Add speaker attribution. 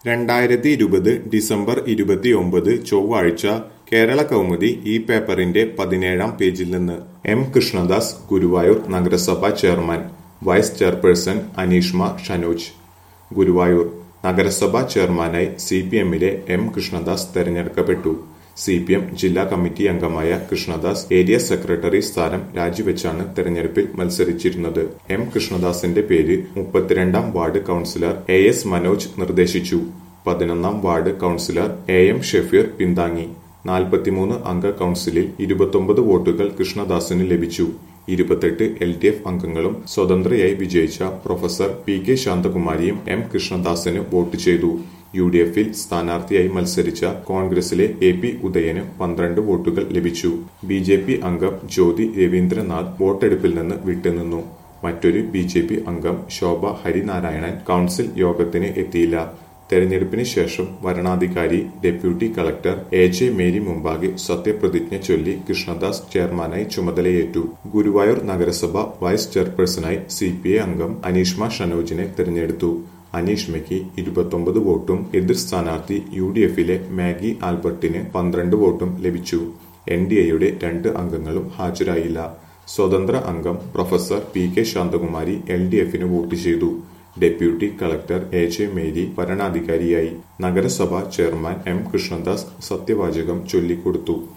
Speaker 1: 2020 December 29 ചൊവ്വാഴ്ച കേരള കൗമുദി ഈ പേപ്പറിന്റെ 17-ാം പേജിൽ നിന്ന് എം കൃഷ്ണദാസ് ഗുരുവായൂർ നഗരസഭാ chairman vice chairperson Aneeshma Shanoj. Guruvayur നഗരസഭാ ചെയർമാനായി സിപിഎമ്മിലെ എം കൃഷ്ണദാസ് തെരഞ്ഞെടുക്കപ്പെട്ടു. സിപിഎം ജില്ലാ കമ്മിറ്റി അംഗമായ കൃഷ്ണദാസ് ഏരിയ സെക്രട്ടറി സ്ഥാനം രാജിവെച്ചാണ് തെരഞ്ഞെടുപ്പിൽ മത്സരിച്ചിരുന്നത്. എം കൃഷ്ണദാസിന്റെ പേര് 32-ാം വാർഡ് കൌൺസിലർ AS മനോജ് നിർദ്ദേശിച്ചു. 11-ാം വാർഡ് കൌൺസിലർ AM ഷെഫീർ പിന്താങ്ങി. 43 അംഗ കൌൺസിലിൽ 29 വോട്ടുകൾ കൃഷ്ണദാസിന് ലഭിച്ചു. 28 LDF അംഗങ്ങളും സ്വതന്ത്രയായി വിജയിച്ച പ്രൊഫസർ PK ശാന്തകുമാരിയും എം കൃഷ്ണദാസിന് വോട്ട് ചെയ്തു. UDFൽ സ്ഥാനാർത്ഥിയായി മത്സരിച്ച കോൺഗ്രസിലെ AP ഉദയന് 12 വോട്ടുകൾ ലഭിച്ചു. BJP അംഗം ജ്യോതി രവീന്ദ്രനാഥ് വോട്ടെടുപ്പിൽ നിന്ന് വിട്ടുനിന്നു. മറ്റൊരു BJP അംഗം ശോഭ ഹരിനാരായണൻ കൌൺസിൽ യോഗത്തിന് എത്തിയില്ല. തെരഞ്ഞെടുപ്പിന് ശേഷം വരണാധികാരി ഡെപ്യൂട്ടി കളക്ടർ AJ മേരി മുമ്പാകെ സത്യപ്രതിജ്ഞ ചൊല്ലി കൃഷ്ണദാസ് ചെയർമാനായി ചുമതലയേറ്റു. ഗുരുവായൂർ നഗരസഭ വൈസ് ചെയർപേഴ്സണായി CPI അംഗം അനീഷ്മ ഷനോജിനെ തെരഞ്ഞെടുത്തു. അനീഷ്മയ്ക്ക് 29 വോട്ടും എതിർ സ്ഥാനാർത്ഥി UDFിലെ മാഗി ആൽബർട്ടിന് 12 വോട്ടും ലഭിച്ചു. NDAയുടെ 2 അംഗങ്ങളും ഹാജരായില്ല. സ്വതന്ത്ര അംഗം പ്രൊഫസർ PK ശാന്തകുമാരി LDFന് വോട്ട് ചെയ്തു. ഡെപ്യൂട്ടി കളക്ടർ AJ മേരി വരണാധികാരിയായി. നഗരസഭാ ചെയർമാൻ എം കൃഷ്ണദാസ് സത്യവാചകം ചൊല്ലിക്കൊടുത്തു.